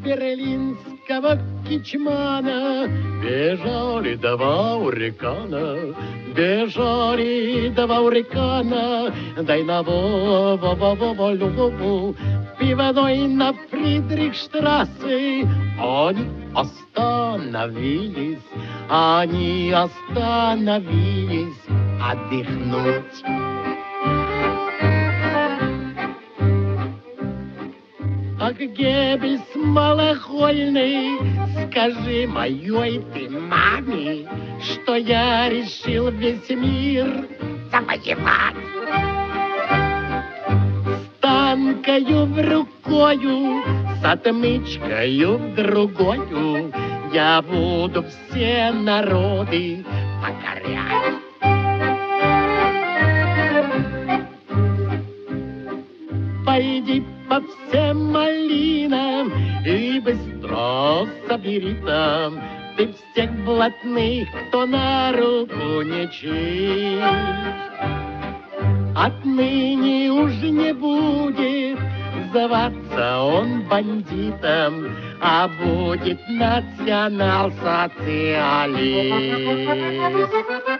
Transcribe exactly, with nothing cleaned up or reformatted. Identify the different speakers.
Speaker 1: берлинского кичмана бежали два урикана, бежали два урикана, дай на во-во-во-во-во-во-во, пивной на Фридрихштрассе. Они остановились, они остановились отдохнуть. Ах, Геббельс малохольный, скажи моей ты маме, что я решил весь мир завоевать. С танкою в рукою, с отмычкою в другою я буду все народы покорять. Пойди по всем малинам и быстро собери там ты всех блатных, кто на руку не чист. Отныне уже не будет зваться он бандитом, а будет национал-социалист.